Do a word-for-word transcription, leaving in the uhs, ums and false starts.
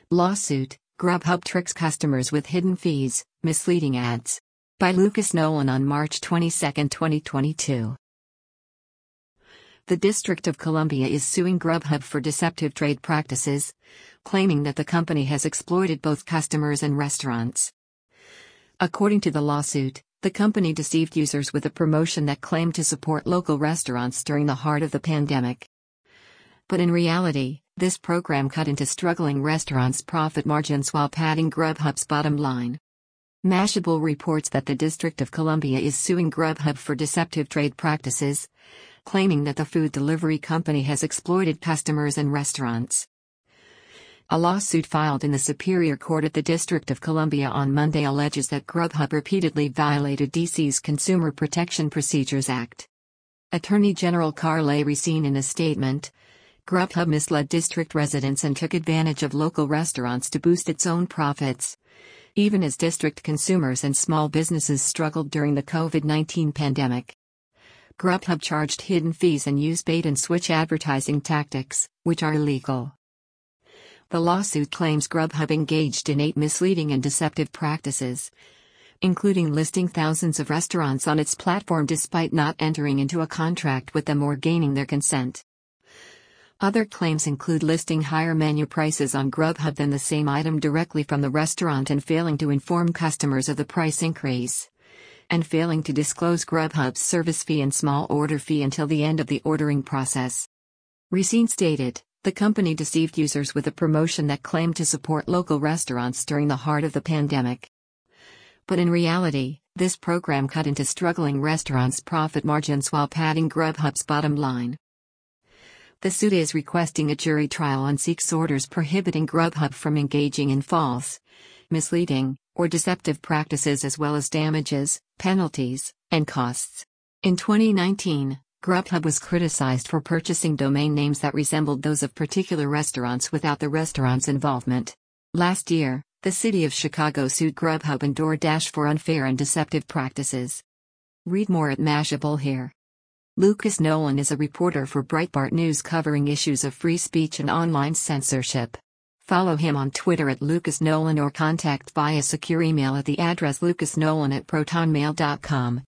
Lawsuit, Grubhub tricks customers with hidden fees, misleading ads. By Lucas Nolan on March twenty-second, twenty twenty-two. The District of Columbia is suing Grubhub for deceptive trade practices, claiming that the company has exploited both customers and restaurants. According to the lawsuit, the company deceived users with a promotion that claimed to support local restaurants during the heart of the pandemic. But in reality, this program cut into struggling restaurants' profit margins while padding Grubhub's bottom line. Mashable reports that the District of Columbia is suing Grubhub for deceptive trade practices, claiming that the food delivery company has exploited customers and restaurants. A lawsuit filed in the Superior Court at the District of Columbia on Monday alleges that Grubhub repeatedly violated D C's Consumer Protection Procedures Act. Attorney General Carly Racine in a statement, Grubhub misled district residents and took advantage of local restaurants to boost its own profits, even as district consumers and small businesses struggled during the COVID nineteen pandemic. Grubhub charged hidden fees and used bait-and-switch advertising tactics, which are illegal. The lawsuit claims Grubhub engaged in eight misleading and deceptive practices, including listing thousands of restaurants on its platform despite not entering into a contract with them or gaining their consent. Other claims include listing higher menu prices on Grubhub than the same item directly from the restaurant and failing to inform customers of the price increase, and failing to disclose Grubhub's service fee and small order fee until the end of the ordering process. Racine stated, the company deceived users with a promotion that claimed to support local restaurants during the heart of the pandemic. But in reality, this program cut into struggling restaurants' profit margins while padding Grubhub's bottom line. The suit is requesting a jury trial and seeks orders prohibiting Grubhub from engaging in false, misleading, or deceptive practices as well as damages, penalties, and costs. In twenty nineteen, Grubhub was criticized for purchasing domain names that resembled those of particular restaurants without the restaurant's involvement. Last year, the city of Chicago sued Grubhub and DoorDash for unfair and deceptive practices. Read more at Mashable here. Lucas Nolan is a reporter for Breitbart News covering issues of free speech and online censorship. Follow him on Twitter at Lucas Nolan or contact via secure email at the address lucasnolan at protonmail dot com.